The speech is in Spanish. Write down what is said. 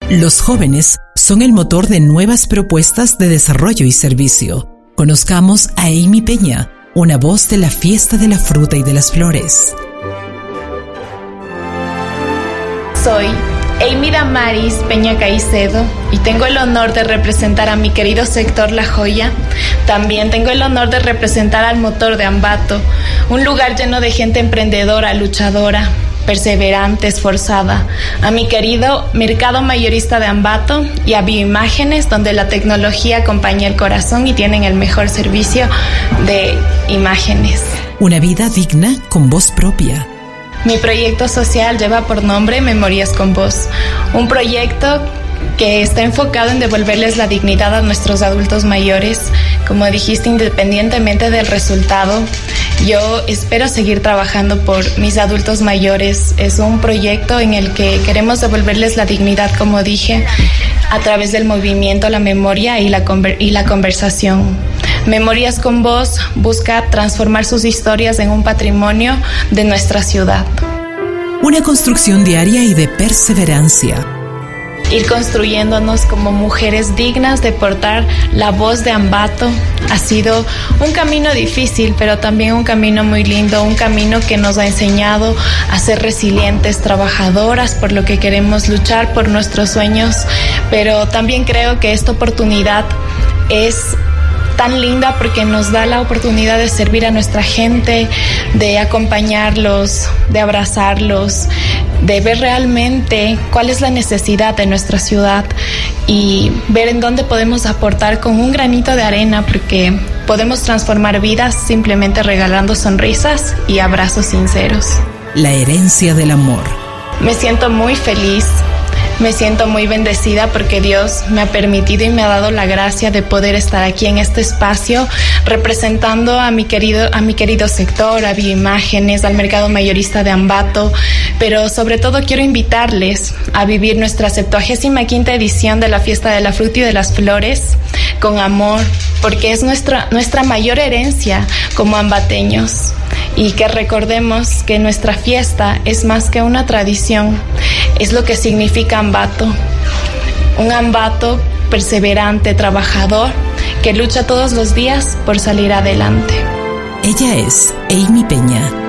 Los jóvenes son el motor de nuevas propuestas de desarrollo y servicio. Conozcamos a Amy Peña, una voz de la fiesta de la fruta y de las flores. Soy Amy Damaris Peña Caicedo y tengo el honor de representar a mi querido sector La Joya. También tengo el honor de representar al motor de Ambato, un lugar lleno de gente emprendedora, luchadora, perseverante, esforzada, a mi querido mercado mayorista de Ambato y a Bioimágenes, donde la tecnología acompaña el corazón y tienen el mejor servicio de imágenes. Una vida digna con voz propia. Mi proyecto social lleva por nombre Memorias con Voz, un proyecto que está enfocado en devolverles la dignidad a nuestros adultos mayores. Como dijiste, independientemente del resultado, yo espero seguir trabajando por mis adultos mayores. Es un proyecto en el que queremos devolverles la dignidad, como dije, a través del movimiento, la memoria y la conversación. Memorias con Voz busca transformar sus historias en un patrimonio de nuestra ciudad. Una construcción diaria y de perseverancia. Ir construyéndonos como mujeres dignas de portar la voz de Ambato ha sido un camino difícil, pero también un camino muy lindo, un camino que nos ha enseñado a ser resilientes, trabajadoras por lo que queremos, luchar por nuestros sueños, pero también creo que esta oportunidad es tan linda porque nos da la oportunidad de servir a nuestra gente, de acompañarlos, de abrazarlos, de ver realmente cuál es la necesidad de nuestra ciudad y ver en dónde podemos aportar con un granito de arena, porque podemos transformar vidas simplemente regalando sonrisas y abrazos sinceros. La herencia del amor. Me siento muy feliz. Me siento muy bendecida porque Dios me ha permitido y me ha dado la gracia de poder estar aquí en este espacio representando a mi querido sector, a Bioimágenes, al mercado mayorista de Ambato, pero sobre todo quiero invitarles a vivir nuestra 75ª edición de la Fiesta de la Fruta y de las Flores con amor, porque es nuestra mayor herencia como ambateños. Y que recordemos que nuestra fiesta es más que una tradición, es lo que significa Ambato. Un Ambato perseverante, trabajador, que lucha todos los días por salir adelante. Ella es Amy Peña.